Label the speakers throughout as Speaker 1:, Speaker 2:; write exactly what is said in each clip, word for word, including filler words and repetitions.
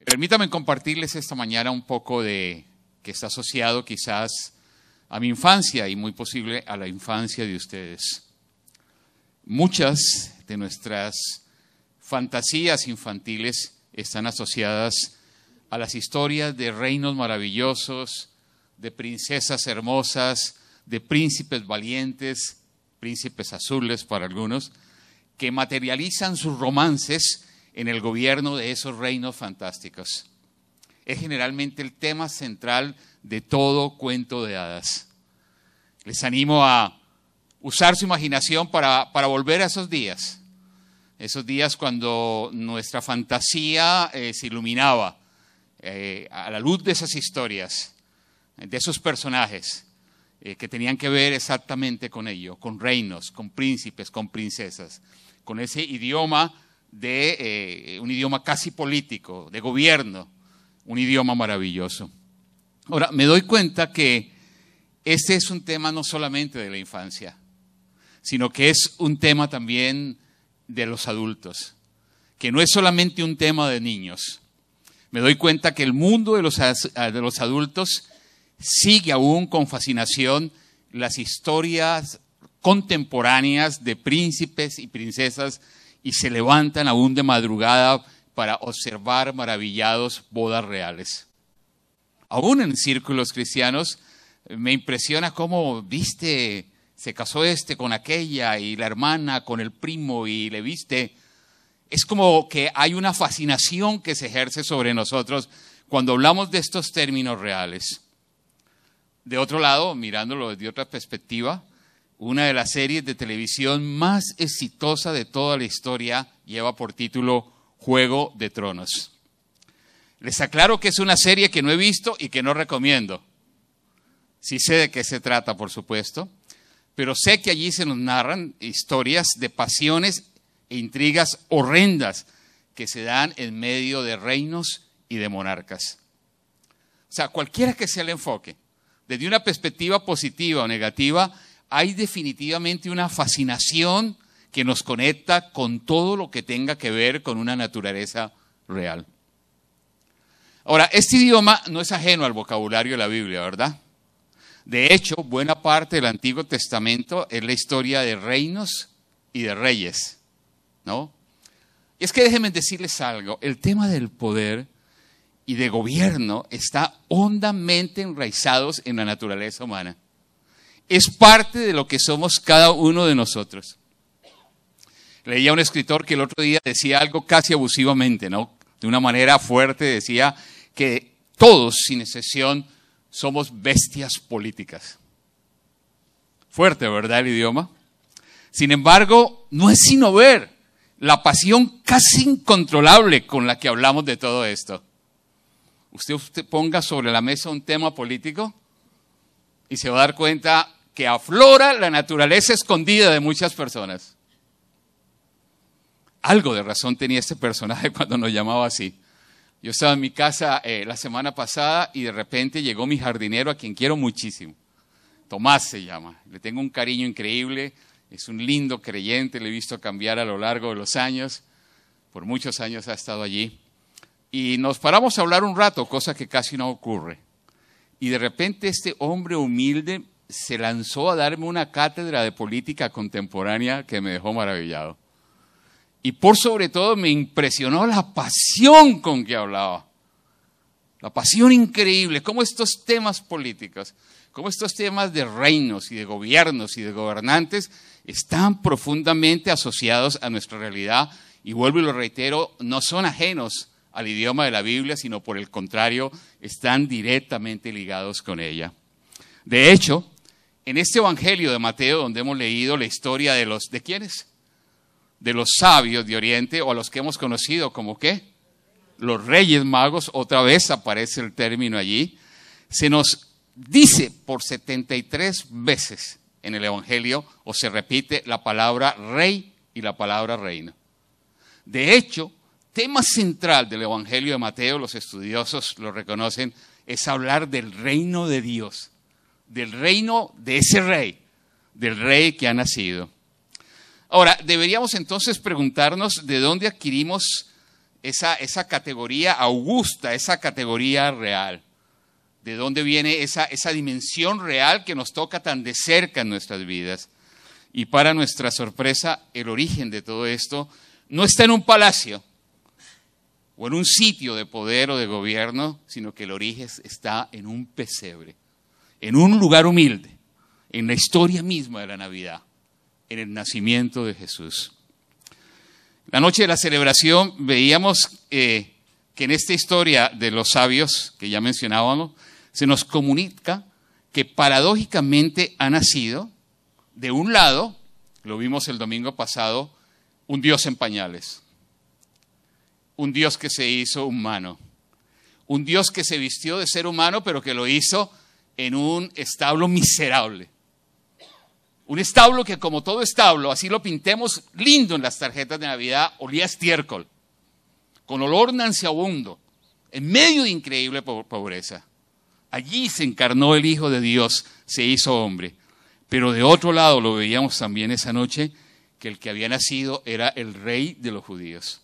Speaker 1: Permítanme compartirles esta mañana un poco de que está asociado quizás a mi infancia y muy posible a la infancia de ustedes. Muchas de nuestras fantasías infantiles están asociadas a las historias de reinos maravillosos, de princesas hermosas, de príncipes valientes, príncipes azules para algunos, que materializan sus romances en el gobierno de esos reinos fantásticos. Es generalmente el tema central de todo cuento de hadas. Les animo a usar su imaginación para, para volver a esos días, esos días cuando nuestra fantasía eh, se iluminaba eh, a la luz de esas historias, de esos personajes eh, que tenían que ver exactamente con ello, con reinos, con príncipes, con princesas, con ese idioma de eh, un idioma casi político, de gobierno, un idioma maravilloso. Ahora, me doy cuenta que este es un tema no solamente de la infancia, sino que es un tema también de los adultos, que no es solamente un tema de niños. Me doy cuenta que el mundo de los, de los adultos sigue aún con fascinación las historias contemporáneas de príncipes y princesas y se levantan aún de madrugada para observar maravillados bodas reales. Aún en círculos cristianos me impresiona cómo, viste, se casó este con aquella y la hermana con el primo y le viste. Es como que hay una fascinación que se ejerce sobre nosotros cuando hablamos de estos términos reales. De otro lado, mirándolo desde otra perspectiva, una de las series de televisión más exitosa de toda la historia lleva por título Juego de Tronos. Les aclaro que es una serie que no he visto y que no recomiendo. Sí sé de qué se trata, por supuesto, pero sé que allí se nos narran historias de pasiones e intrigas horrendas que se dan en medio de reinos y de monarcas. O sea, cualquiera que sea el enfoque, desde una perspectiva positiva o negativa, hay definitivamente una fascinación que nos conecta con todo lo que tenga que ver con una naturaleza real. Ahora, este idioma no es ajeno al vocabulario de la Biblia, ¿verdad? De hecho, buena parte del Antiguo Testamento es la historia de reinos y de reyes, ¿no? Y es que déjenme decirles algo, el tema del poder y de gobierno está hondamente enraizados en la naturaleza humana. Es parte de lo que somos cada uno de nosotros. Leía a un escritor que el otro día decía algo casi abusivamente, ¿no? De una manera fuerte decía que todos, sin excepción, somos bestias políticas. Fuerte, ¿verdad, el idioma? Sin embargo, no es sino ver la pasión casi incontrolable con la que hablamos de todo esto. Usted, usted ponga sobre la mesa un tema político y se va a dar cuenta que aflora la naturaleza escondida de muchas personas. Algo de razón tenía este personaje cuando nos llamaba así. Yo estaba en mi casa eh, la semana pasada y de repente llegó mi jardinero, a quien quiero muchísimo. Tomás se llama. Le tengo un cariño increíble. Es un lindo creyente. Le he visto cambiar a lo largo de los años. Por muchos años ha estado allí. Y nos paramos a hablar un rato, cosa que casi no ocurre. Y de repente este hombre humilde se lanzó a darme una cátedra de política contemporánea que me dejó maravillado. Y por sobre todo me impresionó la pasión con que hablaba. La pasión increíble, cómo estos temas políticos, cómo estos temas de reinos y de gobiernos y de gobernantes están profundamente asociados a nuestra realidad. Y vuelvo y lo reitero, no son ajenos al idioma de la Biblia, sino por el contrario, están directamente ligados con ella. De hecho, en este Evangelio de Mateo, donde hemos leído la historia de los, ¿de quiénes? De los sabios de Oriente, o a los que hemos conocido como ¿qué? Los Reyes Magos, otra vez aparece el término allí, se nos dice por setenta y tres veces en el Evangelio, o se repite la palabra rey y la palabra reino. De hecho, tema central del Evangelio de Mateo, los estudiosos lo reconocen, es hablar del reino de Dios, del reino de ese rey, del rey que ha nacido. Ahora, deberíamos entonces preguntarnos de dónde adquirimos esa, esa categoría augusta, esa categoría real. ¿De dónde viene esa, esa dimensión real que nos toca tan de cerca en nuestras vidas? Y para nuestra sorpresa, el origen de todo esto no está en un palacio o en un sitio de poder o de gobierno, sino que el origen está en un pesebre, en un lugar humilde, en la historia misma de la Navidad, en el nacimiento de Jesús. La noche de la celebración veíamos eh, que en esta historia de los sabios, que ya mencionábamos, se nos comunica que paradójicamente ha nacido, de un lado, lo vimos el domingo pasado, un Dios en pañales. Un Dios que se hizo humano, un Dios que se vistió de ser humano, pero que lo hizo en un establo miserable. Un establo que, como todo establo, así lo pintemos lindo en las tarjetas de Navidad, olía a estiércol, con olor nauseabundo, en medio de increíble pobreza. Allí se encarnó el Hijo de Dios, se hizo hombre. Pero de otro lado, lo veíamos también esa noche, que el que había nacido era el Rey de los judíos.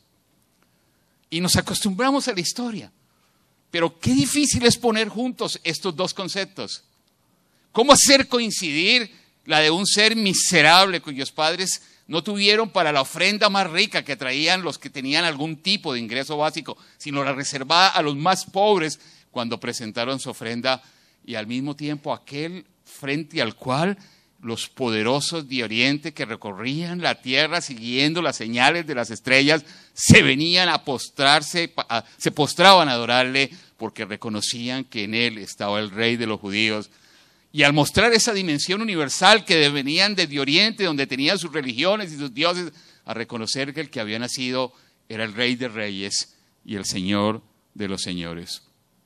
Speaker 1: Y nos acostumbramos a la historia. Pero qué difícil es poner juntos estos dos conceptos. ¿Cómo hacer coincidir la de un ser miserable cuyos padres no tuvieron para la ofrenda más rica que traían los que tenían algún tipo de ingreso básico, sino la reservada a los más pobres cuando presentaron su ofrenda, y al mismo tiempo aquel frente al cual los poderosos de Oriente que recorrían la tierra siguiendo las señales de las estrellas se venían a postrarse, a, se postraban a adorarle porque reconocían que en él estaba el Rey de los judíos. Y al mostrar esa dimensión universal que venían desde Oriente, donde tenían sus religiones y sus dioses, a reconocer que el que había nacido era el Rey de Reyes y el Señor de los Señores.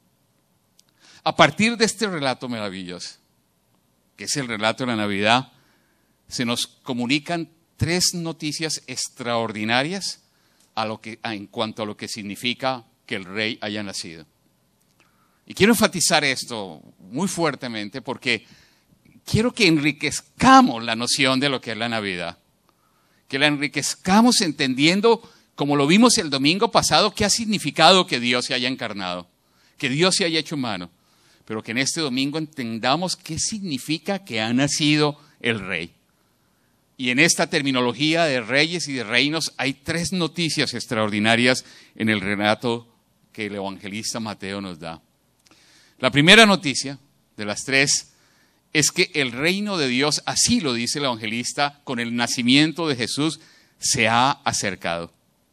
Speaker 1: A partir de este relato maravilloso, que es el relato de la Navidad, se nos comunican tres noticias extraordinarias a lo que, a, en cuanto a lo que significa que el Rey haya nacido. Y quiero enfatizar esto muy fuertemente porque quiero que enriquezcamos la noción de lo que es la Navidad. Que la enriquezcamos entendiendo, como lo vimos el domingo pasado, qué ha significado que Dios se haya encarnado, que Dios se haya hecho humano. Pero que en este domingo entendamos qué significa que ha nacido el Rey. Y en esta terminología de reyes y de reinos hay tres noticias extraordinarias en el relato que el evangelista Mateo nos da. La primera noticia de las tres es que el reino de Dios, así lo dice el evangelista, con el nacimiento de Jesús se ha acercado.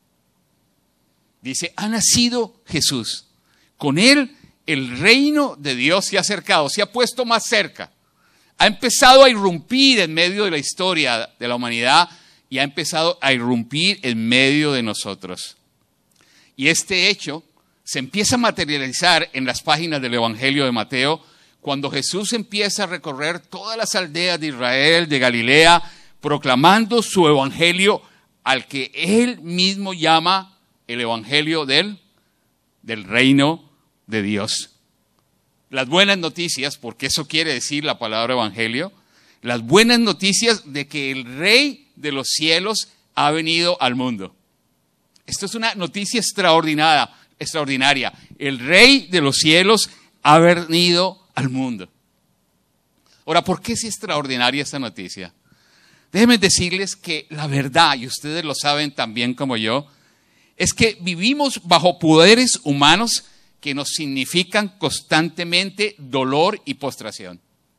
Speaker 1: Dice, ha nacido Jesús. Con él el reino de Dios se ha acercado, se ha puesto más cerca. Ha empezado a irrumpir en medio de la historia de la humanidad y ha empezado a irrumpir en medio de nosotros. Y este hecho se empieza a materializar en las páginas del Evangelio de Mateo cuando Jesús empieza a recorrer todas las aldeas de Israel, de Galilea, proclamando su Evangelio al que él mismo llama el Evangelio del, del reino de Dios. Las buenas noticias, porque eso quiere decir la palabra evangelio, las buenas noticias de que el Rey de los cielos ha venido al mundo. Esto es una noticia extraordinaria, extraordinaria. El Rey de los cielos ha venido al mundo. Ahora, ¿por qué es extraordinaria esta noticia? Déjenme decirles que la verdad, y ustedes lo saben tan bien como yo, es que vivimos bajo poderes humanos que nos significan constantemente dolor y postración.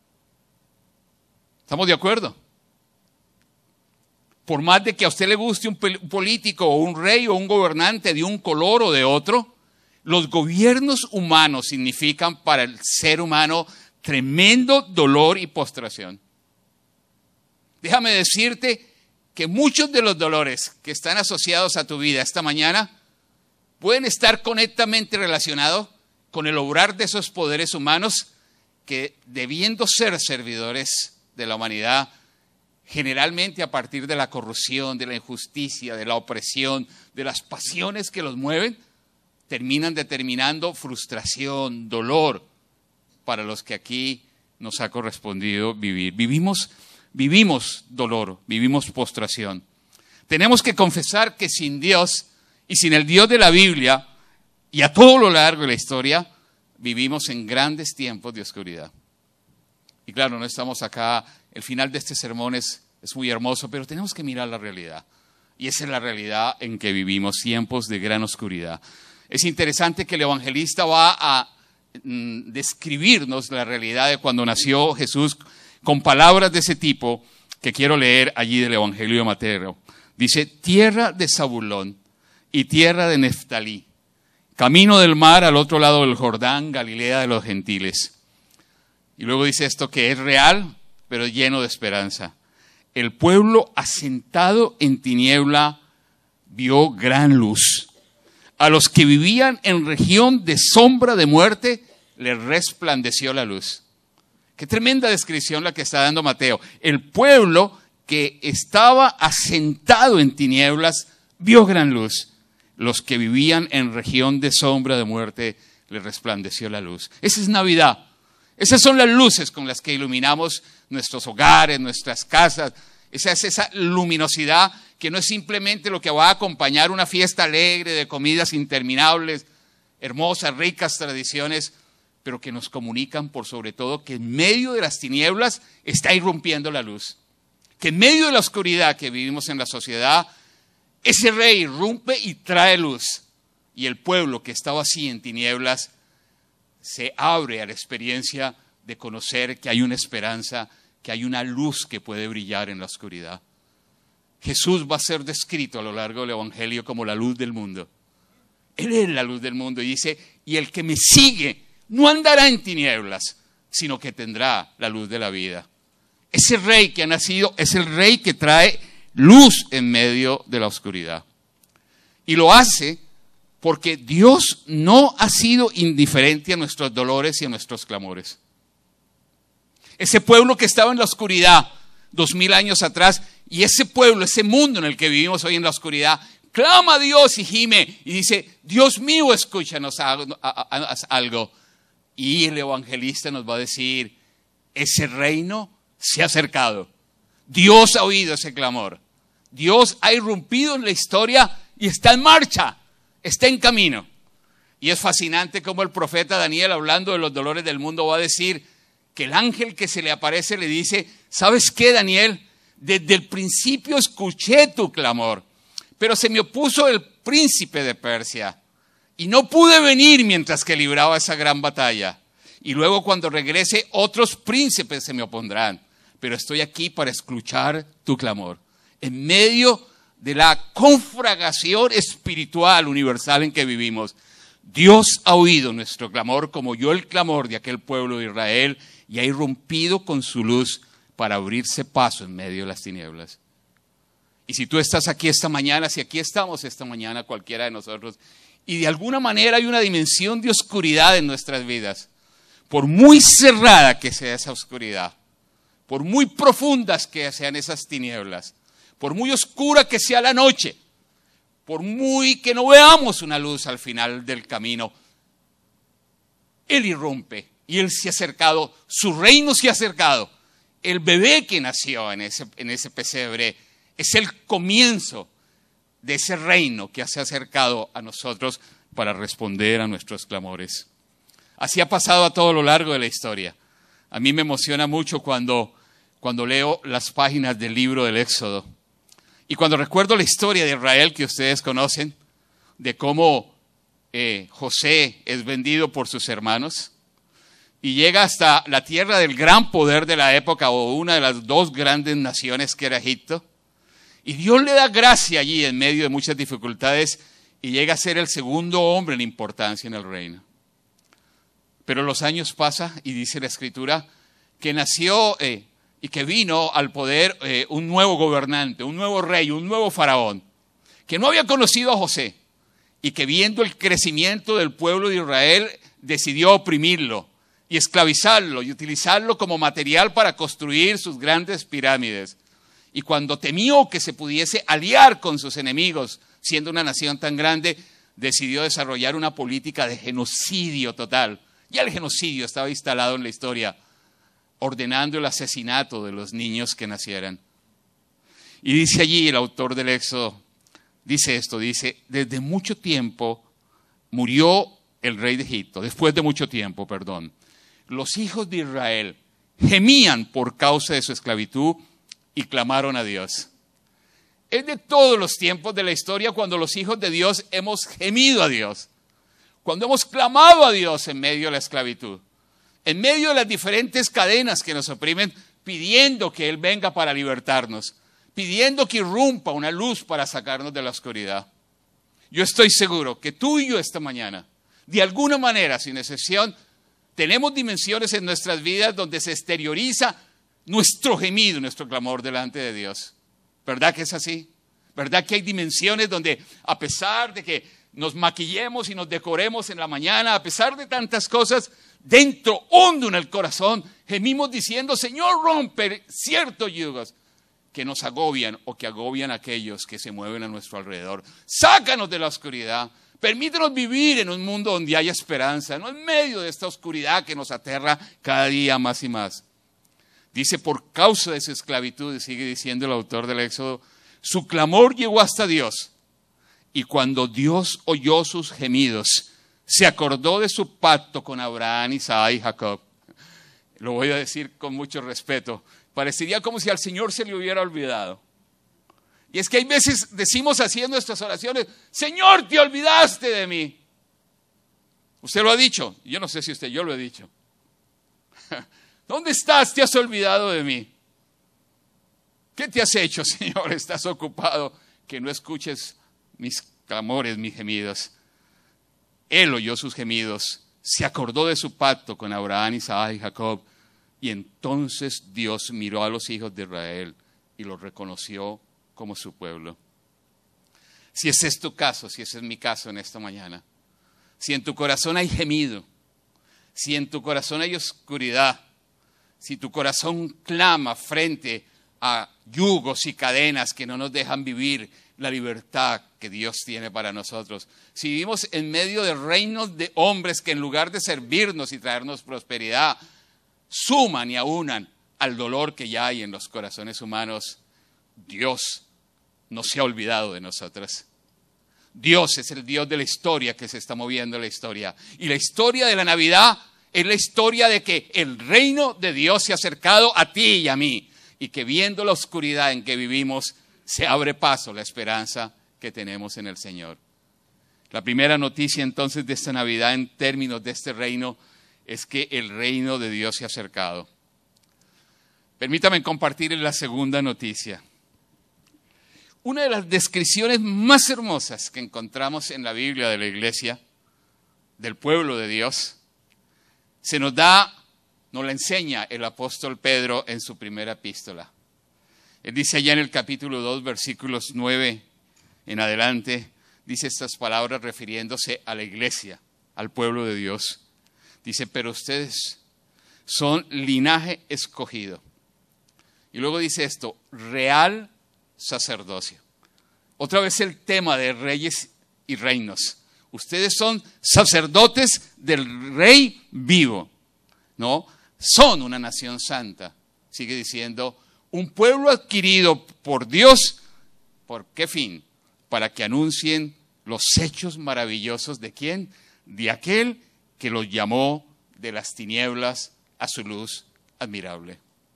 Speaker 1: ¿Estamos de acuerdo? Por más de que a usted le guste un político o un rey o un gobernante de un color o de otro, los gobiernos humanos significan para el ser humano tremendo dolor y postración. Déjame decirte que muchos de los dolores que están asociados a tu vida esta mañana pueden estar conectamente relacionados con el obrar de esos poderes humanos que, debiendo ser servidores de la humanidad, generalmente a partir de la corrupción, de la injusticia, de la opresión, de las pasiones que los mueven, terminan determinando frustración, dolor para los que aquí nos ha correspondido vivir. Vivimos, vivimos dolor, vivimos postración. Tenemos que confesar que sin Dios Y sin el Dios de la Biblia, y a todo lo largo de la historia, vivimos en grandes tiempos de oscuridad. Y claro, no estamos acá, el final de este sermón es, es muy hermoso, pero tenemos que mirar la realidad. Y esa es la realidad en que vivimos, tiempos de gran oscuridad. Es interesante que el evangelista va a mm, describirnos la realidad de cuando nació Jesús con palabras de ese tipo que quiero leer allí del Evangelio de Mateo. Dice, tierra de Zabulón y tierra de Neftalí, camino del mar al otro lado del Jordán, Galilea de los gentiles. Y luego dice esto que es real, pero lleno de esperanza. El pueblo asentado en tiniebla vio gran luz. A los que vivían en región de sombra de muerte, les resplandeció la luz. Qué tremenda descripción la que está dando Mateo. El pueblo que estaba asentado en tinieblas vio gran luz. Los que vivían en región de sombra de muerte, les resplandeció la luz. Esa es Navidad. Esas son las luces con las que iluminamos nuestros hogares, nuestras casas. Esa es esa luminosidad que no es simplemente lo que va a acompañar una fiesta alegre de comidas interminables, hermosas, ricas tradiciones, pero que nos comunican por sobre todo que en medio de las tinieblas está irrumpiendo la luz. Que en medio de la oscuridad que vivimos en la sociedad, ese rey irrumpe y trae luz. Y el pueblo que estaba así en tinieblas se abre a la experiencia de conocer que hay una esperanza, que hay una luz que puede brillar en la oscuridad. Jesús va a ser descrito a lo largo del Evangelio como la luz del mundo. Él es la luz del mundo y dice, y el que me sigue no andará en tinieblas, sino que tendrá la luz de la vida. Ese rey que ha nacido es el rey que trae luz en medio de la oscuridad. Y lo hace porque Dios no ha sido indiferente a nuestros dolores y a nuestros clamores. Ese pueblo que estaba en la oscuridad dos mil años atrás, y ese pueblo, ese mundo en el que vivimos hoy en la oscuridad, clama a Dios y gime y dice, Dios mío, escúchanos algo. Y el evangelista nos va a decir, ese reino se ha acercado. Dios ha oído ese clamor. Dios ha irrumpido en la historia y está en marcha, está en camino. Y es fascinante cómo el profeta Daniel, hablando de los dolores del mundo, va a decir que el ángel que se le aparece le dice, ¿sabes qué, Daniel? Desde el principio escuché tu clamor, pero se me opuso el príncipe de Persia y no pude venir mientras que libraba esa gran batalla. Y luego cuando regrese otros príncipes se me opondrán, pero estoy aquí para escuchar tu clamor. En medio de la conflagración espiritual universal en que vivimos, Dios ha oído nuestro clamor como oyó el clamor de aquel pueblo de Israel y ha irrumpido con su luz para abrirse paso en medio de las tinieblas. Y si tú estás aquí esta mañana, si aquí estamos esta mañana cualquiera de nosotros, y de alguna manera hay una dimensión de oscuridad en nuestras vidas, por muy cerrada que sea esa oscuridad, por muy profundas que sean esas tinieblas, por muy oscura que sea la noche, por muy que no veamos una luz al final del camino, Él irrumpe y Él se ha acercado, su reino se ha acercado. El bebé que nació en ese, en ese pesebre es el comienzo de ese reino que se ha acercado a nosotros para responder a nuestros clamores. Así ha pasado a todo lo largo de la historia. A mí me emociona mucho cuando, cuando leo las páginas del libro del Éxodo. Y cuando recuerdo la historia de Israel que ustedes conocen, de cómo eh, José es vendido por sus hermanos y llega hasta la tierra del gran poder de la época o una de las dos grandes naciones que era Egipto. Y Dios le da gracia allí en medio de muchas dificultades y llega a ser el segundo hombre en importancia en el reino. Pero los años pasan y dice la Escritura que nació eh, y que vino al poder eh, un nuevo gobernante, un nuevo rey, un nuevo faraón, que no había conocido a José y que viendo el crecimiento del pueblo de Israel decidió oprimirlo y esclavizarlo y utilizarlo como material para construir sus grandes pirámides. Y cuando temió que se pudiese aliar con sus enemigos, siendo una nación tan grande, decidió desarrollar una política de genocidio total. Ya el genocidio estaba instalado en la historia, ordenando el asesinato de los niños que nacieran. Y dice allí el autor del Éxodo, dice esto, dice, desde mucho tiempo murió el rey de Egipto, después de mucho tiempo, perdón. Los hijos de Israel gemían por causa de su esclavitud y clamaron a Dios. Es de todos los tiempos de la historia cuando los hijos de Dios hemos gemido a Dios, cuando hemos clamado a Dios en medio de la esclavitud, en medio de las diferentes cadenas que nos oprimen, pidiendo que Él venga para libertarnos, pidiendo que irrumpa una luz para sacarnos de la oscuridad. Yo estoy seguro que tú y yo esta mañana, de alguna manera, sin excepción, tenemos dimensiones en nuestras vidas donde se exterioriza nuestro gemido, nuestro clamor delante de Dios. ¿Verdad que es así? ¿Verdad que hay dimensiones donde, a pesar de que nos maquillemos y nos decoremos en la mañana, a pesar de tantas cosas, dentro, hondo en el corazón, gemimos diciendo, Señor, rompe ciertos yugos que nos agobian o que agobian a aquellos que se mueven a nuestro alrededor? Sácanos de la oscuridad. Permítenos vivir en un mundo donde haya esperanza, no en medio de esta oscuridad que nos aterra cada día más y más. Dice, por causa de su esclavitud, sigue diciendo el autor del Éxodo, su clamor llegó hasta Dios. Y cuando Dios oyó sus gemidos, se acordó de su pacto con Abraham, Isaac y Jacob. Lo voy a decir con mucho respeto. Parecería como si al Señor se le hubiera olvidado. Y es que hay veces decimos así en nuestras oraciones, Señor, te olvidaste de mí. Usted lo ha dicho. Yo no sé si usted, yo lo he dicho. ¿Dónde estás? ¿Te has olvidado de mí? ¿Qué te has hecho, Señor? ¿Estás ocupado que no escuches mis clamores, mis gemidos? Él oyó sus gemidos, se acordó de su pacto con Abraham, Isaac y Jacob, y entonces Dios miró a los hijos de Israel y los reconoció como su pueblo. Si ese es tu caso, si ese es mi caso en esta mañana, si en tu corazón hay gemido, si en tu corazón hay oscuridad, si tu corazón clama frente a yugos y cadenas que no nos dejan vivir la libertad que Dios tiene para nosotros, si vivimos en medio de reinos de hombres que en lugar de servirnos y traernos prosperidad, suman y aunan al dolor que ya hay en los corazones humanos, Dios no se ha olvidado de nosotros. Dios es el Dios de la historia que se está moviendo en la historia. Y la historia de la Navidad es la historia de que el reino de Dios se ha acercado a ti y a mí. Y que viendo la oscuridad en que vivimos, se abre paso la esperanza que tenemos en el Señor. La primera noticia entonces de esta Navidad en términos de este reino es que el reino de Dios se ha acercado. Permítame compartir la segunda noticia. Una de las descripciones más hermosas que encontramos en la Biblia de la iglesia, del pueblo de Dios, se nos da, nos la enseña el apóstol Pedro en su primera epístola. Él dice allá en el capítulo dos, versículos nueve en adelante, dice estas palabras refiriéndose a la iglesia, al pueblo de Dios. Dice, pero ustedes son linaje escogido. Y luego dice esto, real sacerdocio. Otra vez el tema de reyes y reinos. Ustedes son sacerdotes del rey vivo, ¿no? Son una nación santa. Sigue diciendo, un pueblo adquirido por Dios, ¿por qué fin? Para que anuncien los hechos maravillosos de ¿quién? De aquel que los llamó de las tinieblas a su luz admirable.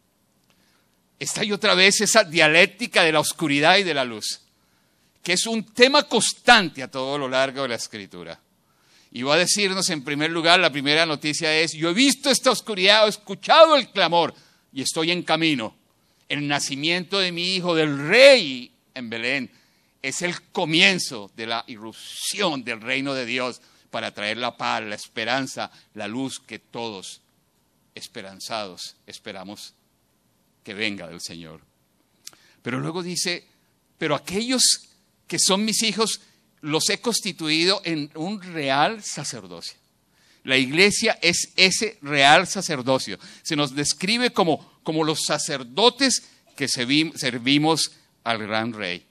Speaker 1: Está ahí otra vez esa dialéctica de la oscuridad y de la luz, que es un tema constante a todo lo largo de la Escritura. Y va a decirnos en primer lugar, la primera noticia es, yo he visto esta oscuridad, he escuchado el clamor y estoy en camino. El nacimiento de mi hijo, del rey en Belén, es el comienzo de la irrupción del reino de Dios para traer la paz, la esperanza, la luz que todos esperanzados esperamos que venga del Señor. Pero luego dice, pero aquellos que son mis hijos, los he constituido en un real sacerdocio. La iglesia es ese real sacerdocio. Se nos describe como, como los sacerdotes que servimos al gran rey.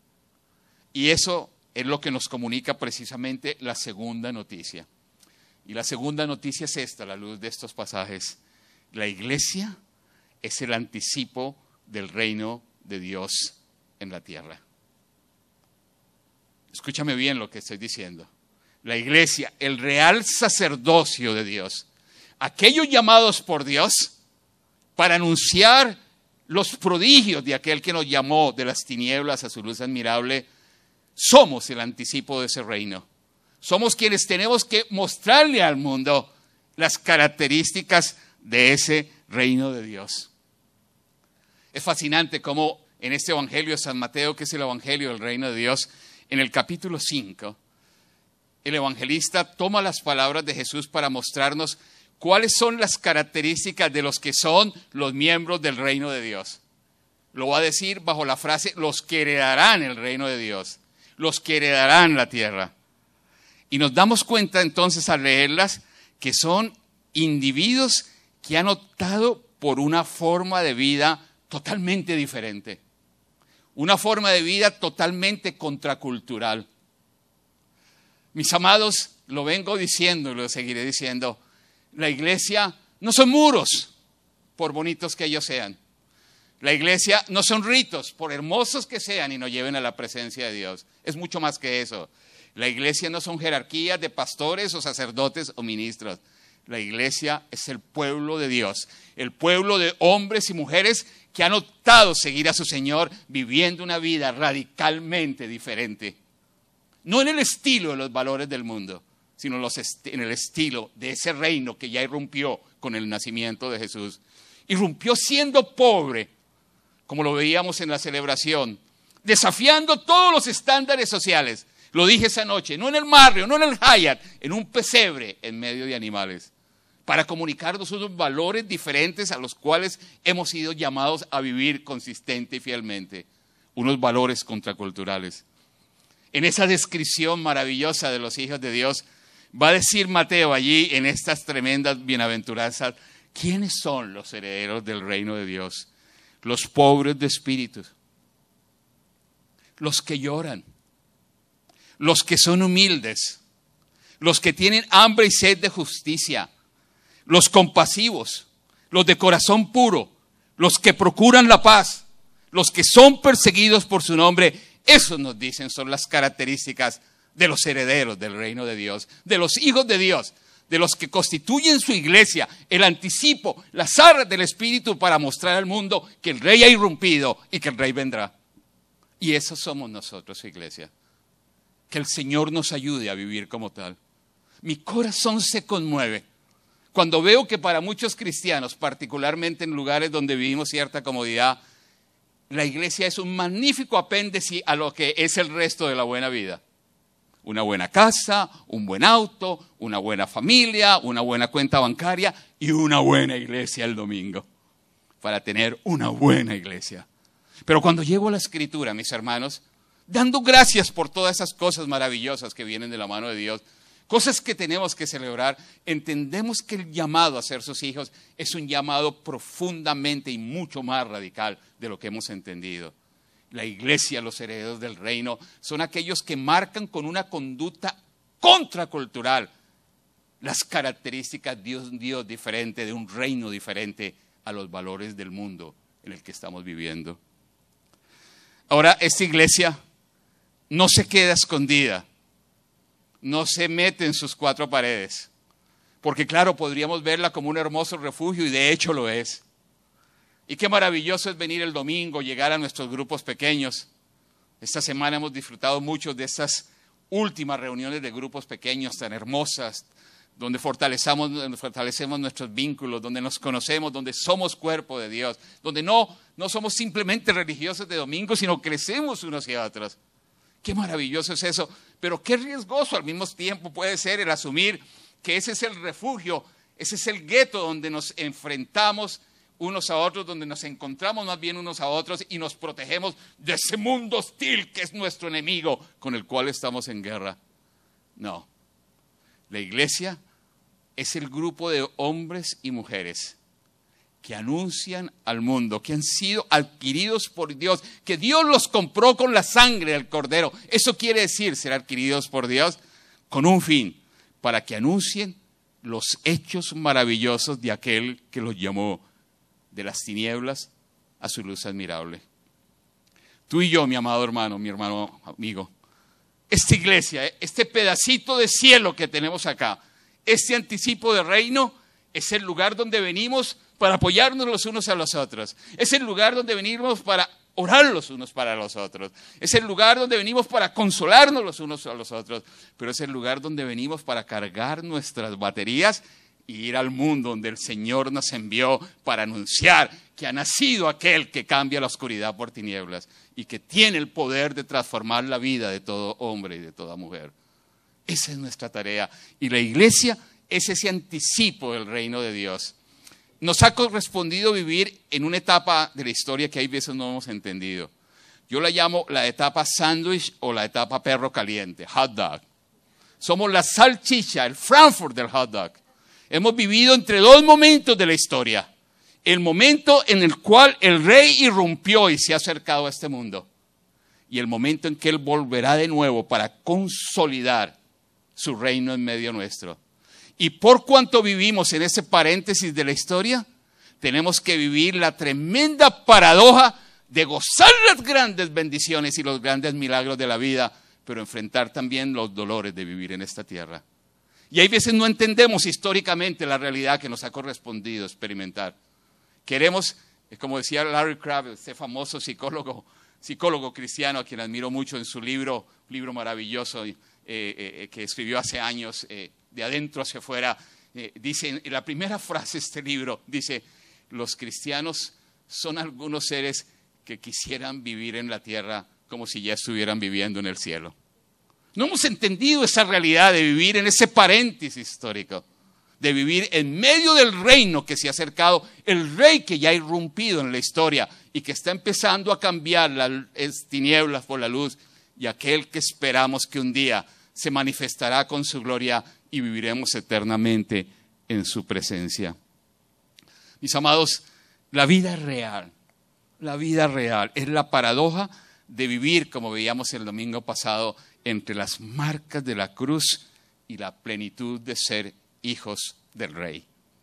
Speaker 1: Y eso es lo que nos comunica precisamente la segunda noticia. Y la segunda noticia es esta, a la luz de estos pasajes. La iglesia es el anticipo del reino de Dios en la tierra. Escúchame bien lo que estoy diciendo. La iglesia, el real sacerdocio de Dios, aquellos llamados por Dios para anunciar los prodigios de aquel que nos llamó de las tinieblas a su luz admirable, somos el anticipo de ese reino. Somos quienes tenemos que mostrarle al mundo las características de ese reino de Dios. Es fascinante cómo en este evangelio de San Mateo, que es el evangelio del reino de Dios, en el capítulo cinco, el evangelista toma las palabras de Jesús para mostrarnos cuáles son las características de los que son los miembros del reino de Dios. Lo va a decir bajo la frase, los que heredarán el reino de Dios, los que heredarán la tierra. Y nos damos cuenta entonces al leerlas que son individuos que han optado por una forma de vida totalmente diferente. Una forma de vida totalmente contracultural. Mis amados, lo vengo diciendo y lo seguiré diciendo, la iglesia no son muros, por bonitos que ellos sean. La iglesia no son ritos, por hermosos que sean y nos lleven a la presencia de Dios. Es mucho más que eso. La iglesia no son jerarquías de pastores o sacerdotes o ministros. La iglesia es el pueblo de Dios, el pueblo de hombres y mujeres que han optado seguir a su Señor viviendo una vida radicalmente diferente. No en el estilo de los valores del mundo, sino en el estilo de ese reino que ya irrumpió con el nacimiento de Jesús. Irrumpió siendo pobre, como lo veíamos en la celebración, desafiando todos los estándares sociales. Lo dije esa noche, no en el barrio, no en el Hyatt, en un pesebre en medio de animales, para comunicarnos unos valores diferentes a los cuales hemos sido llamados a vivir consistente y fielmente, unos valores contraculturales. En esa descripción maravillosa de los hijos de Dios, va a decir Mateo allí en estas tremendas bienaventuranzas, ¿quiénes son los herederos del reino de Dios? Los pobres de espíritu, los que lloran, los que son humildes, los que tienen hambre y sed de justicia, los compasivos, los de corazón puro, los que procuran la paz, los que son perseguidos por su nombre. Esos nos dicen son las características de los herederos del reino de Dios, de los hijos de Dios, de los que constituyen su iglesia, el anticipo, las arras del Espíritu para mostrar al mundo que el Rey ha irrumpido y que el Rey vendrá. Y esos somos nosotros, iglesia. Que el Señor nos ayude a vivir como tal. Mi corazón se conmueve cuando veo que para muchos cristianos, particularmente en lugares donde vivimos cierta comodidad, la iglesia es un magnífico apéndice a lo que es el resto de la buena vida. Una buena casa, un buen auto, una buena familia, una buena cuenta bancaria y una buena iglesia el domingo. Para tener una buena iglesia. Pero cuando llego a la Escritura, mis hermanos, dando gracias por todas esas cosas maravillosas que vienen de la mano de Dios, cosas que tenemos que celebrar, entendemos que el llamado a ser sus hijos es un llamado profundamente y mucho más radical de lo que hemos entendido. La iglesia, los herederos del reino, son aquellos que marcan con una conducta contracultural las características de un Dios diferente, de un reino diferente a los valores del mundo en el que estamos viviendo. Ahora, esta iglesia no se queda escondida, no se mete en sus cuatro paredes, porque claro, podríamos verla como un hermoso refugio y de hecho lo es. Y qué maravilloso es venir el domingo, llegar a nuestros grupos pequeños. Esta semana hemos disfrutado mucho de estas últimas reuniones de grupos pequeños tan hermosas, donde fortalecemos, fortalecemos nuestros vínculos, donde nos conocemos, donde somos cuerpo de Dios, donde no, no somos simplemente religiosos de domingo, sino crecemos unos y otros. Qué maravilloso es eso, pero qué riesgoso al mismo tiempo puede ser el asumir que ese es el refugio, ese es el gueto donde nos enfrentamos unos a otros, donde nos encontramos más bien unos a otros y nos protegemos de ese mundo hostil que es nuestro enemigo con el cual estamos en guerra. No, la iglesia es el grupo de hombres y mujeres que anuncian al mundo, que han sido adquiridos por Dios, que Dios los compró con la sangre del Cordero. Eso quiere decir ser adquiridos por Dios con un fin, para que anuncien los hechos maravillosos de aquel que los llamó de las tinieblas a su luz admirable. Tú y yo, mi amado hermano, mi hermano amigo, esta iglesia, este pedacito de cielo que tenemos acá, este anticipo de reino, es el lugar donde venimos para apoyarnos los unos a los otros. Es el lugar donde venimos para orar los unos para los otros. Es el lugar donde venimos para consolarnos los unos a los otros. Pero es el lugar donde venimos para cargar nuestras baterías y ir al mundo donde el Señor nos envió para anunciar que ha nacido aquel que cambia la oscuridad por tinieblas y que tiene el poder de transformar la vida de todo hombre y de toda mujer. Esa es nuestra tarea. Y la iglesia es ese anticipo del reino de Dios. Nos ha correspondido vivir en una etapa de la historia que hay veces no hemos entendido. Yo la llamo la etapa sándwich o la etapa perro caliente, hot dog. Somos la salchicha, el Frankfurt del hot dog. Hemos vivido entre dos momentos de la historia. El momento en el cual el rey irrumpió y se ha acercado a este mundo. Y el momento en que él volverá de nuevo para consolidar su reino en medio nuestro. Y por cuanto vivimos en ese paréntesis de la historia, tenemos que vivir la tremenda paradoja de gozar las grandes bendiciones y los grandes milagros de la vida, pero enfrentar también los dolores de vivir en esta tierra. Y hay veces no entendemos históricamente la realidad que nos ha correspondido experimentar. Queremos, como decía Larry Crabb, este famoso psicólogo, psicólogo cristiano a quien admiro mucho en su libro, libro maravilloso eh, eh, que escribió hace años, eh, de adentro hacia afuera, eh, dice, en la primera frase de este libro, dice, los cristianos son algunos seres que quisieran vivir en la tierra como si ya estuvieran viviendo en el cielo. No hemos entendido esa realidad de vivir en ese paréntesis histórico, de vivir en medio del reino que se ha acercado, el rey que ya ha irrumpido en la historia y que está empezando a cambiar las tinieblas por la luz, y aquel que esperamos que un día se manifestará con su gloria y viviremos eternamente en su presencia. Mis amados, la vida real, la vida real es la paradoja de vivir, como veíamos el domingo pasado, entre las marcas de la cruz y la plenitud de ser hijos del Rey.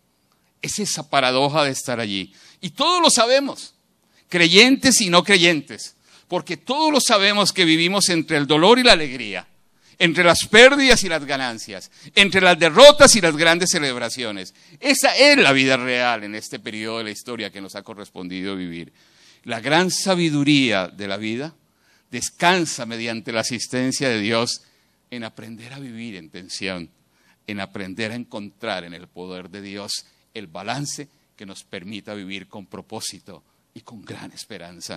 Speaker 1: Es esa paradoja de estar allí. Y todos lo sabemos, creyentes y no creyentes, porque todos lo sabemos que vivimos entre el dolor y la alegría, entre las pérdidas y las ganancias, entre las derrotas y las grandes celebraciones. Esa es la vida real en este periodo de la historia que nos ha correspondido vivir. La gran sabiduría de la vida descansa mediante la asistencia de Dios en aprender a vivir en tensión, en aprender a encontrar en el poder de Dios el balance que nos permita vivir con propósito y con gran esperanza.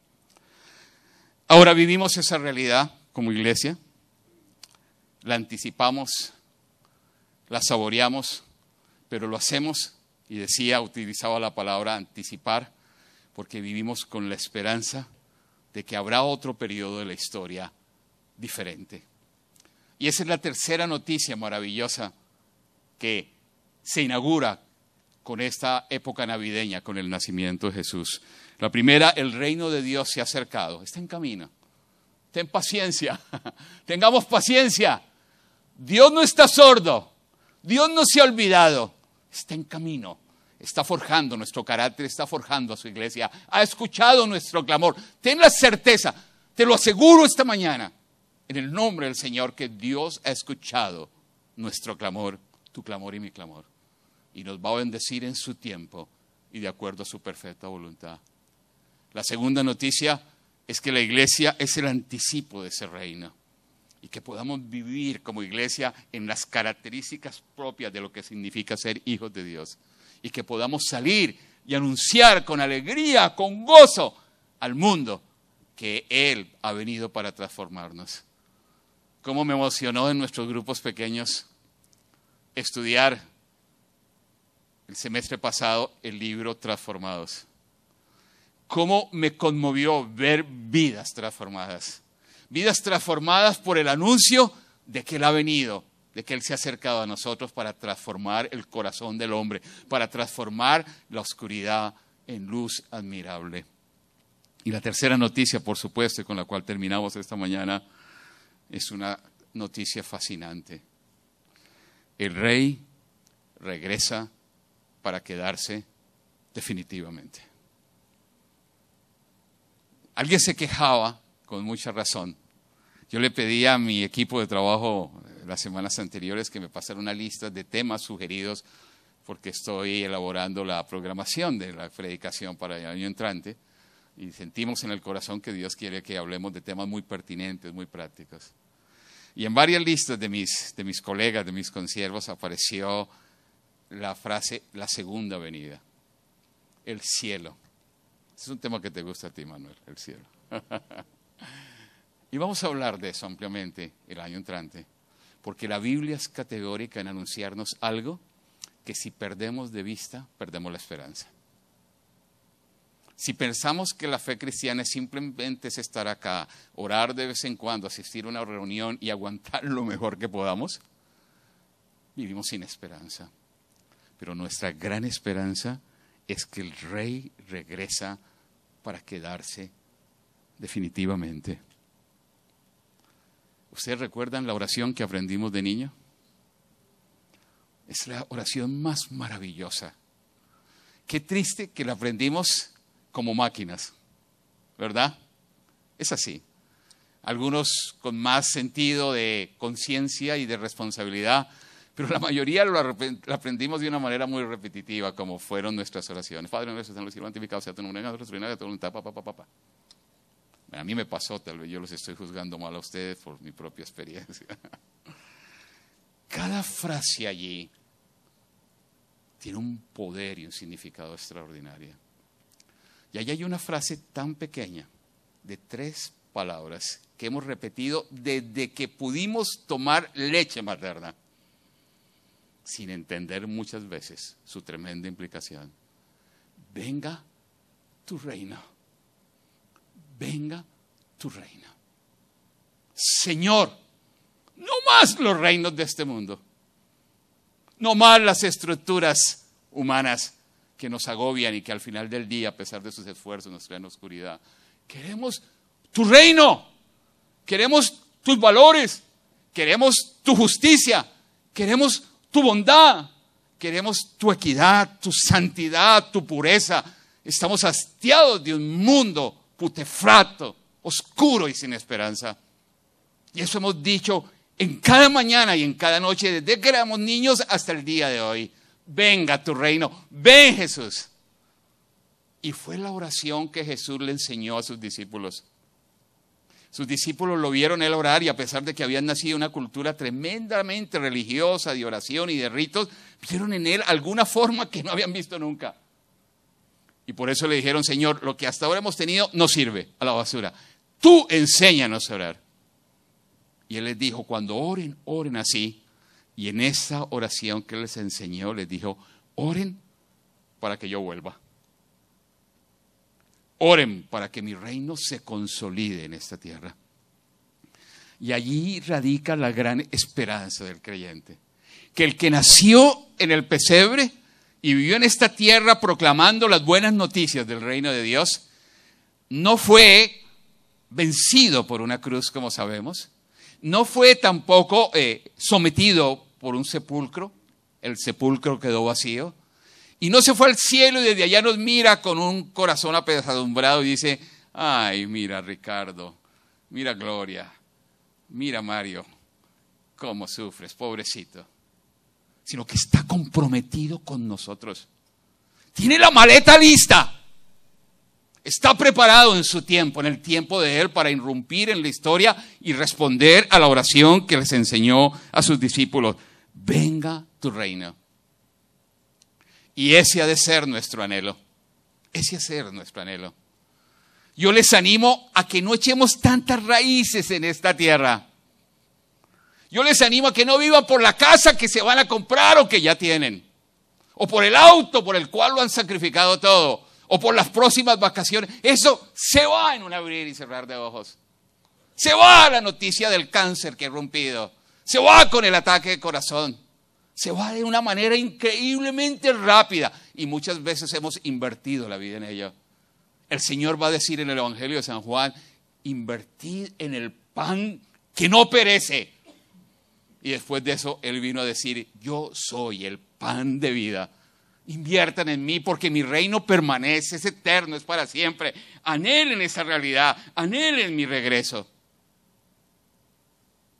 Speaker 1: Ahora vivimos esa realidad como iglesia, la anticipamos, la saboreamos, pero lo hacemos, y decía, utilizaba la palabra anticipar, porque vivimos con la esperanza de que habrá otro periodo de la historia diferente. Y esa es la tercera noticia maravillosa que se inaugura con esta época navideña, con el nacimiento de Jesús. La primera, el reino de Dios se ha acercado, está en camino. Ten paciencia, tengamos paciencia. Dios no está sordo, Dios no se ha olvidado, está en camino. Está forjando nuestro carácter, está forjando a su iglesia, ha escuchado nuestro clamor. Ten la certeza, te lo aseguro esta mañana, en el nombre del Señor, que Dios ha escuchado nuestro clamor, tu clamor y mi clamor. Y nos va a bendecir en su tiempo y de acuerdo a su perfecta voluntad. La segunda noticia es que la iglesia es el anticipo de ese reino. Y que podamos vivir como iglesia en las características propias de lo que significa ser hijos de Dios. Y que podamos salir y anunciar con alegría, con gozo al mundo que Él ha venido para transformarnos. Cómo me emocionó en nuestros grupos pequeños estudiar el semestre pasado el libro Transformados. Cómo me conmovió ver vidas transformadas. Vidas transformadas por el anuncio de que Él ha venido, de que Él se ha acercado a nosotros para transformar el corazón del hombre, para transformar la oscuridad en luz admirable. Y la tercera noticia, por supuesto, y con la cual terminamos esta mañana, es una noticia fascinante. El Rey regresa para quedarse definitivamente. Alguien se quejaba, con mucha razón, Yo le pedí a mi equipo de trabajo las semanas anteriores que me pasara una lista de temas sugeridos porque estoy elaborando la programación de la predicación para el año entrante y sentimos en el corazón que Dios quiere que hablemos de temas muy pertinentes, muy prácticos. Y en varias listas de mis, de mis colegas, de mis consiervos, apareció la frase, la segunda venida, el cielo. Es un tema que te gusta a ti, Manuel, el cielo. Y vamos a hablar de eso ampliamente el año entrante, porque la Biblia es categórica en anunciarnos algo que si perdemos de vista, perdemos la esperanza. Si pensamos que la fe cristiana es simplemente es estar acá, orar de vez en cuando, asistir a una reunión y aguantar lo mejor que podamos, vivimos sin esperanza. Pero nuestra gran esperanza es que el Rey regresa para quedarse definitivamente. ¿Ustedes recuerdan la oración que aprendimos de niño? Es la oración más maravillosa. Qué triste que la aprendimos como máquinas, ¿verdad? Es así. Algunos con más sentido de conciencia y de responsabilidad, pero la mayoría lo aprendimos de una manera muy repetitiva, como fueron nuestras oraciones. Padre nuestro, en los cielos, santificado sea tu nombre, venga a nosotros tu reino, tu voluntad, pa, pa, pa, pa, pa. A mí me pasó, tal vez yo los estoy juzgando mal a ustedes por mi propia experiencia. Cada frase allí tiene un poder y un significado extraordinario. Y allí hay una frase tan pequeña, de tres palabras, que hemos repetido desde que pudimos tomar leche materna, sin entender muchas veces su tremenda implicación. Venga tu reino. Venga tu reino. Señor, no más los reinos de este mundo, no más las estructuras humanas que nos agobian y que al final del día, a pesar de sus esfuerzos, nos traen oscuridad. Queremos tu reino, queremos tus valores, queremos tu justicia, queremos tu bondad, queremos tu equidad, tu santidad, tu pureza. Estamos hastiados de un mundo putefacto, oscuro y sin esperanza. Y eso hemos dicho en cada mañana y en cada noche, desde que éramos niños hasta el día de hoy. Venga tu reino, ven Jesús. Y fue la oración que Jesús le enseñó a sus discípulos. Sus discípulos lo vieron él orar y a pesar de que habían nacido en una cultura tremendamente religiosa de oración y de ritos, vieron en él alguna forma que no habían visto nunca. Y por eso le dijeron, Señor, lo que hasta ahora hemos tenido no sirve, a la basura. Tú enséñanos a orar. Y él les dijo, cuando oren, oren así. Y en esa oración que les enseñó, les dijo, oren para que yo vuelva. Oren para que mi reino se consolide en esta tierra. Y allí radica la gran esperanza del creyente. Que el que nació en el pesebre y vivió en esta tierra proclamando las buenas noticias del reino de Dios, no fue vencido por una cruz, como sabemos, no fue tampoco eh, sometido por un sepulcro, el sepulcro quedó vacío, y no se fue al cielo y desde allá nos mira con un corazón apesadumbrado y dice, ay, mira Ricardo, mira Gloria, mira Mario, cómo sufres, pobrecito. Sino que está comprometido con nosotros. Tiene la maleta lista. Está preparado en su tiempo, en el tiempo de él, para irrumpir en la historia y responder a la oración que les enseñó a sus discípulos. Venga tu reino. Y ese ha de ser nuestro anhelo. Ese ha de ser nuestro anhelo. Yo les animo a que no echemos tantas raíces en esta tierra. Yo les animo a que no vivan por la casa que se van a comprar o que ya tienen. O por el auto por el cual lo han sacrificado todo. O por las próximas vacaciones. Eso se va en un abrir y cerrar de ojos. Se va la noticia del cáncer que ha irrumpido. Se va con el ataque de corazón. Se va de una manera increíblemente rápida. Y muchas veces hemos invertido la vida en ello. El Señor va a decir en el Evangelio de San Juan, invertid en el pan que no perece. Y después de eso, Él vino a decir, yo soy el pan de vida. Inviertan en mí porque mi reino permanece, es eterno, es para siempre. Anhelen esa realidad, anhelen mi regreso.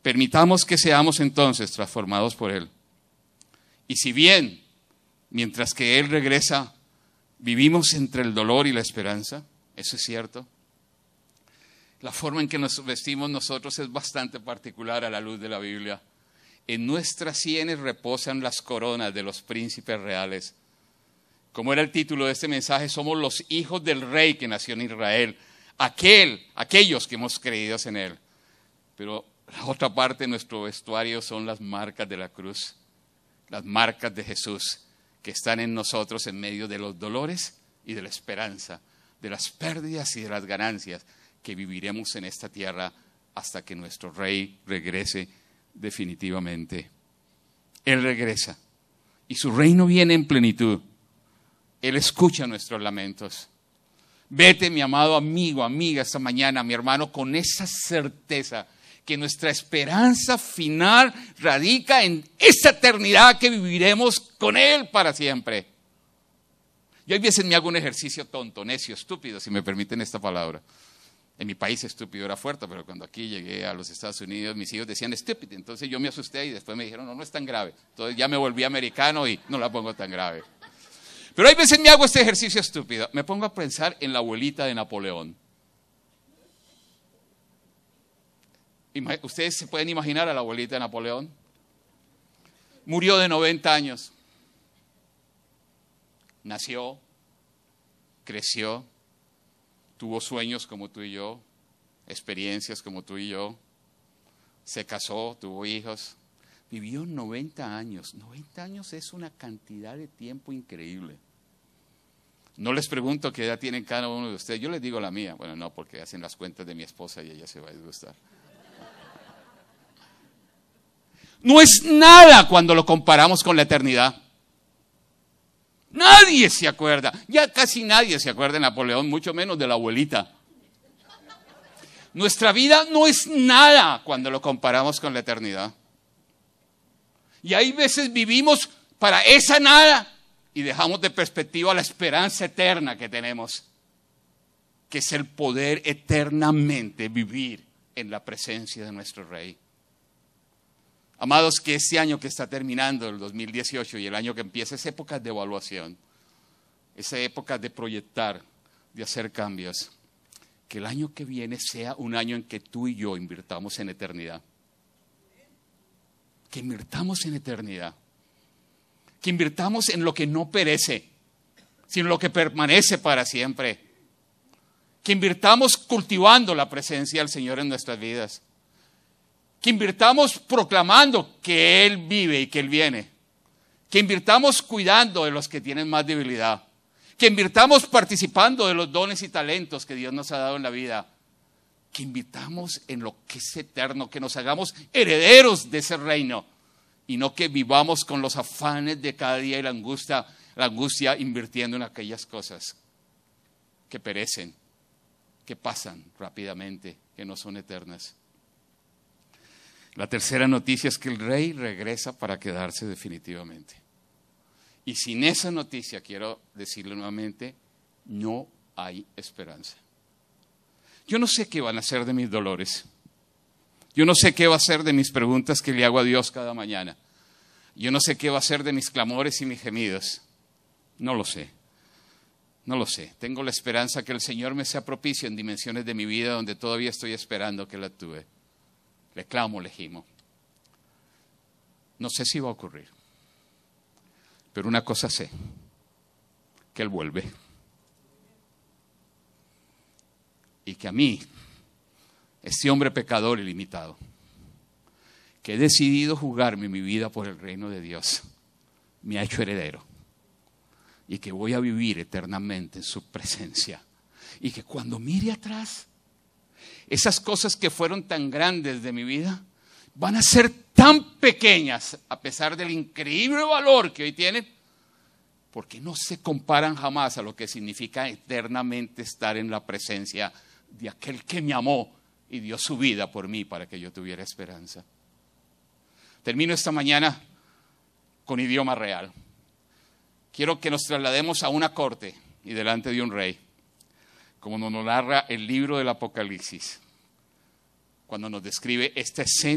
Speaker 1: Permitamos que seamos entonces transformados por Él. Y si bien, mientras que Él regresa, vivimos entre el dolor y la esperanza, eso es cierto, la forma en que nos vestimos nosotros es bastante particular a la luz de la Biblia. En nuestras sienes reposan las coronas de los príncipes reales. Como era el título de este mensaje, somos los hijos del rey que nació en Israel, aquel, aquellos que hemos creído en Él. Pero la otra parte de nuestro vestuario son las marcas de la cruz, las marcas de Jesús que están en nosotros en medio de los dolores y de la esperanza, de las pérdidas y de las ganancias que viviremos en esta tierra hasta que nuestro Rey regrese definitivamente. Él regresa y su reino viene en plenitud. Él escucha nuestros lamentos. Vete, mi amado amigo, amiga, esta mañana, mi hermano, con esa certeza que nuestra esperanza final radica en esa eternidad que viviremos con Él para siempre. Yo a veces me hago un ejercicio tonto, necio, estúpido, si me permiten esta palabra. En mi país estúpido era fuerte, pero cuando aquí llegué a los Estados Unidos, mis hijos decían estúpido. Entonces yo me asusté y después me dijeron, no, no es tan grave. Entonces ya me volví americano y no la pongo tan grave. Pero hay veces me hago este ejercicio estúpido. Me pongo a pensar en la abuelita de Napoleón. ¿Ustedes se pueden imaginar a la abuelita de Napoleón? Murió de noventa años. Nació, creció, tuvo sueños como tú y yo, experiencias como tú y yo, se casó, tuvo hijos, vivió noventa años. noventa años es una cantidad de tiempo increíble. No les pregunto qué edad tienen cada uno de ustedes, yo les digo la mía. Bueno, no, porque hacen las cuentas de mi esposa y ella se va a disgustar. No es nada cuando lo comparamos con la eternidad. Nadie se acuerda, ya casi nadie se acuerda de Napoleón, mucho menos de la abuelita. Nuestra vida no es nada cuando lo comparamos con la eternidad. Y hay veces vivimos para esa nada y dejamos de perspectiva la esperanza eterna que tenemos, que es el poder eternamente vivir en la presencia de nuestro Rey. Amados, que este año que está terminando, el dos mil dieciocho, y el año que empieza, es época de evaluación, es época de proyectar, de hacer cambios. Que el año que viene sea un año en que tú y yo invirtamos en eternidad. Que invirtamos en eternidad. Que invirtamos en lo que no perece, sino lo que permanece para siempre. Que invirtamos cultivando la presencia del Señor en nuestras vidas. Que invirtamos proclamando que Él vive y que Él viene. Que invirtamos cuidando de los que tienen más debilidad. Que invirtamos participando de los dones y talentos que Dios nos ha dado en la vida. Que invirtamos en lo que es eterno, que nos hagamos herederos de ese reino. Y no que vivamos con los afanes de cada día y la angustia, la angustia invirtiendo en aquellas cosas que perecen, que pasan rápidamente, que no son eternas. La tercera noticia es que el Rey regresa para quedarse definitivamente. Y sin esa noticia, quiero decirle nuevamente, no hay esperanza. Yo no sé qué van a hacer de mis dolores. Yo no sé qué va a hacer de mis preguntas que le hago a Dios cada mañana. Yo no sé qué va a hacer de mis clamores y mis gemidos. No lo sé. No lo sé. Tengo la esperanza que el Señor me sea propicio en dimensiones de mi vida donde todavía estoy esperando que Él actúe. Le clamo, le gimo. No sé si va a ocurrir. Pero una cosa sé, que Él vuelve. Y que a mí, este hombre pecador y limitado, que he decidido jugarme mi vida por el reino de Dios, me ha hecho heredero. Y que voy a vivir eternamente en su presencia. Y que cuando mire atrás, esas cosas que fueron tan grandes de mi vida van a ser tan pequeñas a pesar del increíble valor que hoy tienen, porque no se comparan jamás a lo que significa eternamente estar en la presencia de aquel que me amó y dio su vida por mí para que yo tuviera esperanza. Termino esta mañana con idioma real. Quiero que nos traslademos a una corte y delante de un rey, como nos narra el libro del Apocalipsis, cuando nos describe esta escena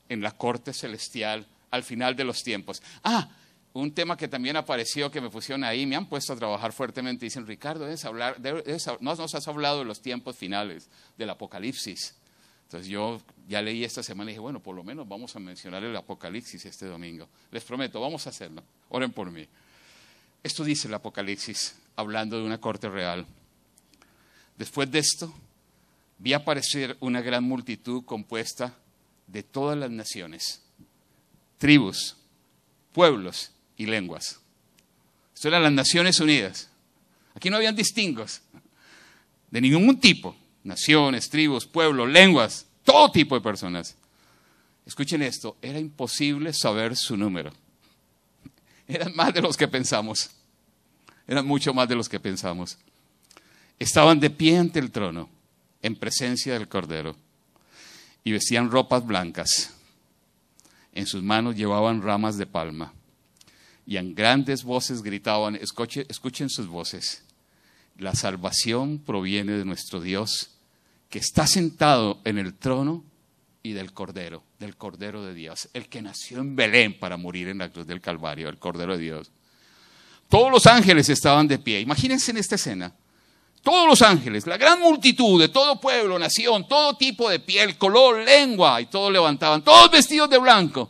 Speaker 1: en la corte celestial al final de los tiempos. Ah, un tema que también apareció, que me pusieron ahí, me han puesto a trabajar fuertemente. Dicen, Ricardo, debes hablar, debes, no nos has hablado de los tiempos finales, del Apocalipsis. Entonces yo ya leí esta semana y dije, bueno, por lo menos vamos a mencionar el Apocalipsis este domingo. Les prometo, vamos a hacerlo. Oren por mí. Esto dice el Apocalipsis, hablando de una corte real. Después de esto, vi aparecer una gran multitud compuesta de todas las naciones, tribus, pueblos y lenguas. Esto eran las Naciones Unidas. Aquí no habían distingos de ningún tipo. Naciones, tribus, pueblos, lenguas, todo tipo de personas. Escuchen esto, era imposible saber su número. Eran más de los que pensamos. Eran mucho más de los que pensamos. Estaban de pie ante el trono, en presencia del Cordero, y vestían ropas blancas. En sus manos llevaban ramas de palma, y en grandes voces gritaban, escuchen, escuchen sus voces, la salvación proviene de nuestro Dios, que está sentado en el trono y del Cordero, del Cordero de Dios, el que nació en Belén para morir en la cruz del Calvario, el Cordero de Dios. Todos los ángeles estaban de pie. Imagínense en esta escena. Todos los ángeles, la gran multitud de todo pueblo, nación, todo tipo de piel, color, lengua, y todos levantaban, todos vestidos de blanco.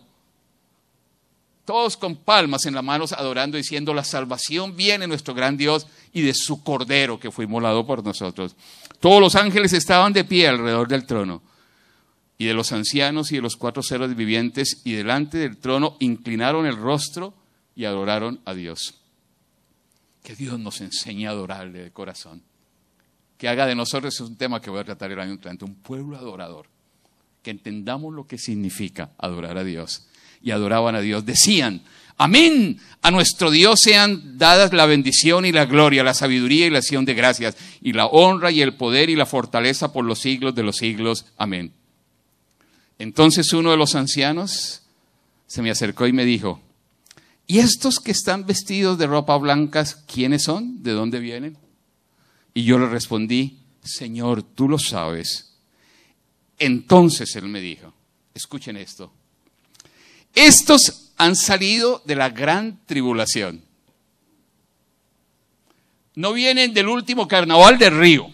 Speaker 1: Todos con palmas en las manos adorando, diciendo, la salvación viene de nuestro gran Dios y de su Cordero que fue inmolado por nosotros. Todos los ángeles estaban de pie alrededor del trono, y de los ancianos y de los cuatro seres vivientes, y delante del trono inclinaron el rostro y adoraron a Dios. Que Dios nos enseñe a adorarle de corazón. Que haga de nosotros, es un tema que voy a tratar el año entrante, un pueblo adorador. Que entendamos lo que significa adorar a Dios. Y adoraban a Dios. Decían, amén, a nuestro Dios sean dadas la bendición y la gloria, la sabiduría y la acción de gracias, y la honra y el poder y la fortaleza por los siglos de los siglos. Amén. Entonces uno de los ancianos se me acercó y me dijo, ¿y estos que están vestidos de ropa blancas, quiénes son? ¿De dónde vienen? Y yo le respondí, Señor, tú lo sabes. Entonces él me dijo, escuchen esto, estos han salido de la gran tribulación. No vienen del último carnaval de Río.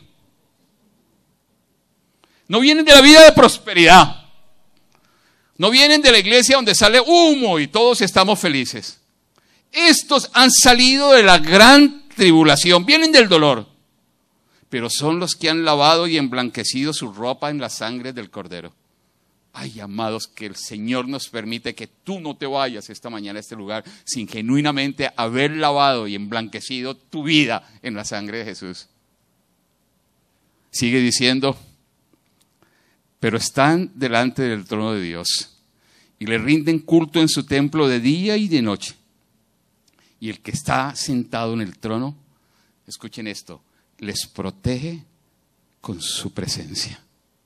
Speaker 1: No vienen de la vida de prosperidad. No vienen de la iglesia donde sale humo y todos estamos felices. Estos han salido de la gran tribulación, vienen del dolor, pero son los que han lavado y emblanquecido su ropa en la sangre del Cordero. Ay, amados, que el Señor nos permite que tú no te vayas esta mañana a este lugar sin genuinamente haber lavado y emblanquecido tu vida en la sangre de Jesús. Sigue diciendo, pero están delante del trono de Dios y le rinden culto en su templo de día y de noche. Y el que está sentado en el trono, escuchen esto, les protege con su presencia.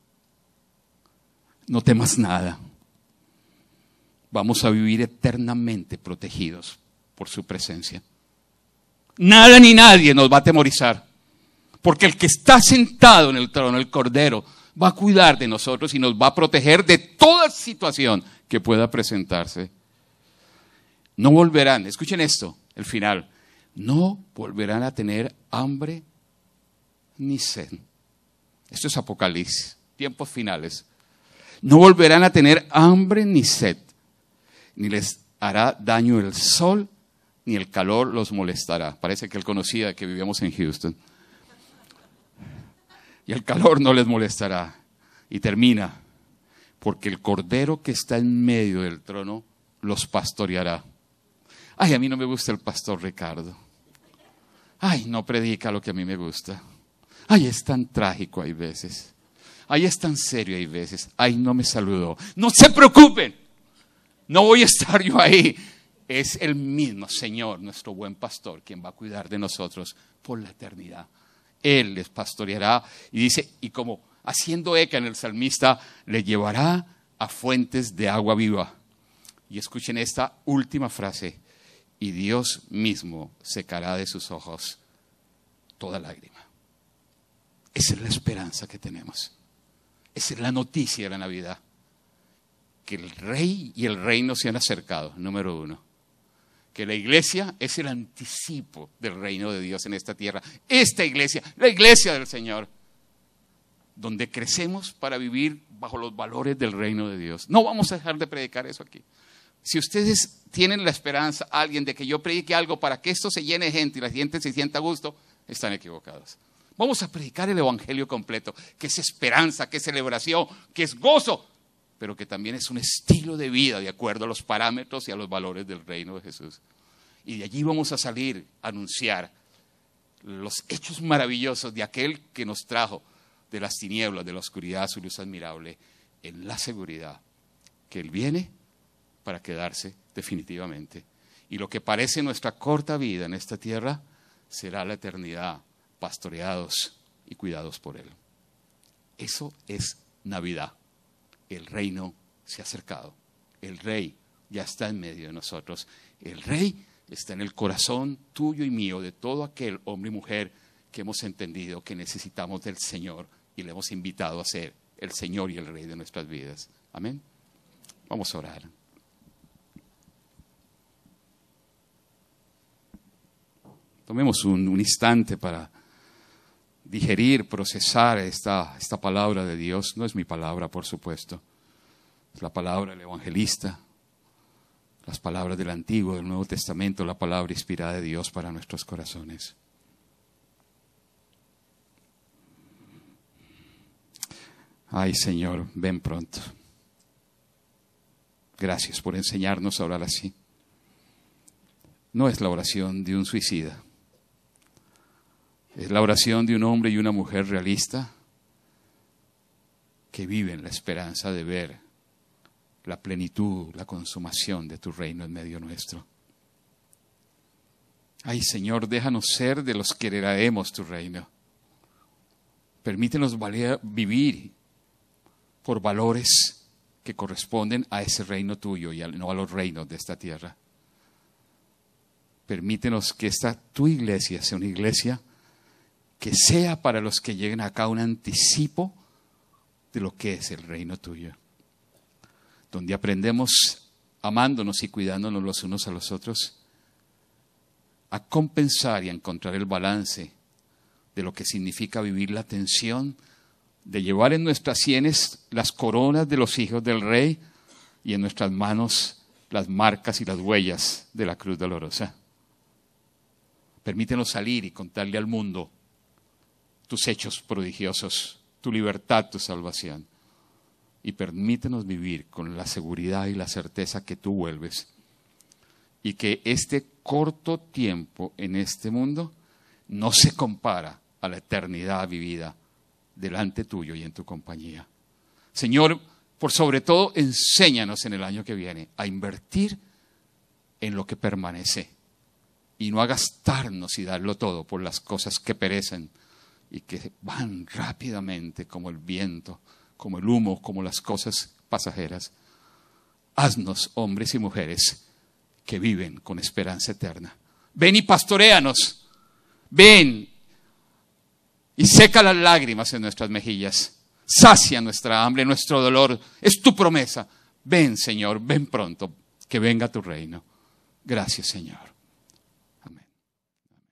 Speaker 1: No temas nada. Vamos a vivir eternamente protegidos por su presencia. Nada ni nadie nos va a atemorizar, porque el que está sentado en el trono, el Cordero, va a cuidar de nosotros y nos va a proteger de toda situación que pueda presentarse. No volverán, escuchen esto, el final, no volverán a tener hambre ni sed. Esto es Apocalipsis, tiempos finales. No volverán a tener hambre ni sed, ni les hará daño el sol, ni el calor los molestará. Parece que él conocía que vivíamos en Houston. Y el calor no les molestará. Y termina, porque el Cordero que está en medio del trono los pastoreará. Ay, a mí no me gusta el pastor Ricardo. Ay, no predica lo que a mí me gusta. Ay, es tan trágico hay veces. Ay, es tan serio hay veces. Ay, no me saludó. No se preocupen. No voy a estar yo ahí. Es el mismo Señor, nuestro buen pastor, quien va a cuidar de nosotros por la eternidad. Él les pastoreará. Y dice, y como haciendo eco en el salmista, le llevará a fuentes de agua viva. Y escuchen esta última frase. Y Dios mismo secará de sus ojos toda lágrima. Esa es la esperanza que tenemos. Esa es la noticia de la Navidad. que el rey y el reino se han acercado, número uno. Que la iglesia es el anticipo del reino de Dios en esta tierra. Esta iglesia, la iglesia del Señor, donde crecemos para vivir bajo los valores del reino de Dios. No vamos a dejar de predicar eso aquí. Si ustedes tienen la esperanza, alguien, de que yo predique algo para que esto se llene de gente y la gente se sienta a gusto, están equivocados. Vamos a predicar el evangelio completo, que es esperanza, que es celebración, que es gozo, pero que también es un estilo de vida de acuerdo a los parámetros y a los valores del reino de Jesús. Y de allí vamos a salir a anunciar los hechos maravillosos de aquel que nos trajo de las tinieblas, de la oscuridad a su luz admirable, en la seguridad que Él viene para quedarse definitivamente. Y lo que parece nuestra corta vida en esta tierra será la eternidad, pastoreados y cuidados por Él. Eso es Navidad. El reino se ha acercado. El Rey ya está en medio de nosotros. El Rey está en el corazón tuyo y mío, de todo aquel hombre y mujer que hemos entendido que necesitamos del Señor y le hemos invitado a ser el Señor y el Rey de nuestras vidas. Amén. Vamos a orar. Tomemos un, un instante para digerir, procesar esta, esta palabra de Dios. No es mi palabra, por supuesto. Es la palabra del evangelista, las palabras del Antiguo, del Nuevo Testamento, la palabra inspirada de Dios para nuestros corazones. Ay, Señor, ven pronto. Gracias por enseñarnos a orar así. No es la oración de un suicida. Es la oración de un hombre y una mujer realista que viven la esperanza de ver la plenitud, la consumación de tu reino en medio nuestro. Ay, Señor, déjanos ser de los que heredaremos tu reino. Permítenos valer, vivir por valores que corresponden a ese reino tuyo y no a los reinos de esta tierra. Permítenos que esta tu iglesia sea una iglesia que sea para los que lleguen acá un anticipo de lo que es el reino tuyo, donde aprendemos, amándonos y cuidándonos los unos a los otros, a compensar y a encontrar el balance de lo que significa vivir la tensión de llevar en nuestras sienes las coronas de los hijos del Rey y en nuestras manos las marcas y las huellas de la cruz dolorosa. Permítenos salir y contarle al mundo tus hechos prodigiosos, tu libertad, tu salvación. Y permítenos vivir con la seguridad y la certeza que tú vuelves. Y que este corto tiempo en este mundo no se compara a la eternidad vivida delante tuyo y en tu compañía. Señor, por sobre todo, enséñanos en el año que viene a invertir en lo que permanece y no a gastarnos y darlo todo por las cosas que perecen y que van rápidamente como el viento, como el humo, como las cosas pasajeras. Haznos hombres y mujeres que viven con esperanza eterna. Ven y pastoréanos. Ven y seca las lágrimas en nuestras mejillas. Sacia nuestra hambre, nuestro dolor. Es tu promesa. Ven, Señor, ven pronto, que venga tu reino. Gracias, Señor.